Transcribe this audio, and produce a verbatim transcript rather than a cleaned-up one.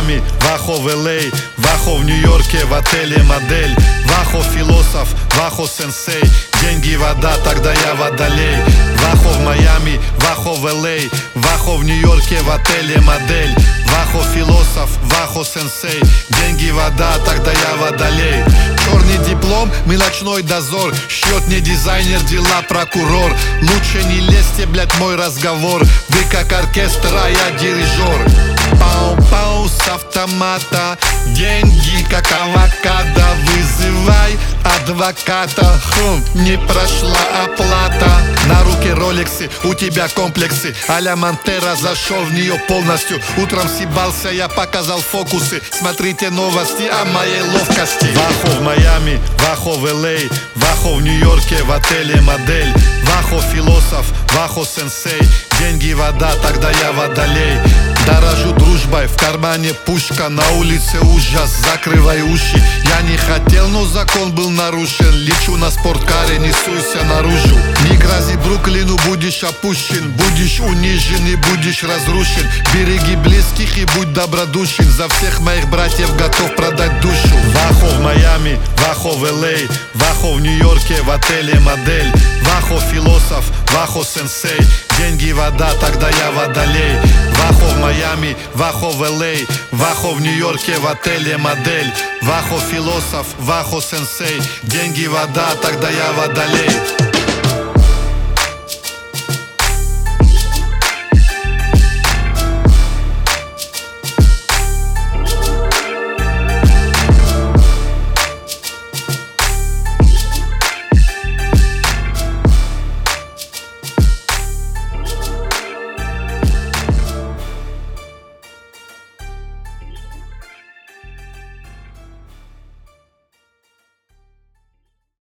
Майами, Вахо в Л А, Вахо в Нью-Йорке, в отеле модель. Вахо философ, Вахо сенсей, деньги вода, тогда я водолей. Вахо в Майами, Вахо в Л А, Вахо в Нью-Йорке, в отеле модель. Вахо философ, Вахо сенсей, деньги вода, тогда я водолей. Черный диплом, мы ночной дозор, счет не дизайнер, дела прокурор. Лучше не лезьте, блядь, мой разговор, вы как оркестр, а я дирижер. Пау-пау с автомата, деньги как авокадо, вызывай адвоката. Хм, не прошла оплата. На руке роликсы, у тебя комплексы, а-ля Монтера, зашел в нее полностью. Утром съебался, я показал фокусы. Смотрите новости о моей ловкости. Вахо в Майами, Вахо в Л А, Вахо в Нью-Йорке, в отеле модель. Вахо философ, Вахо сенсей, деньги вода, тогда я водолей. Дорожу дружбой, в кармане пушка, на улице ужас, закрывай уши. Я не хотел, но закон был нарушен. Лечу на спорткаре, несуйся наружу. Не грози Бруклину, будешь опущен, будешь унижен и будешь разрушен. Береги близких и будь добродушен, за всех моих братьев готов продать душу. Вахо в Майами, Вахо в Л А, Вахо в Нью-Йорке, в отеле модель. Вахо философ, Вахо сенсей, деньги вода, тогда я водолей. Вахо в Майами, Вахо в Л А, Вахо в Нью-Йорке, в отеле модель. Вахо философ, Вахо сенсей, деньги вода, тогда я водолей.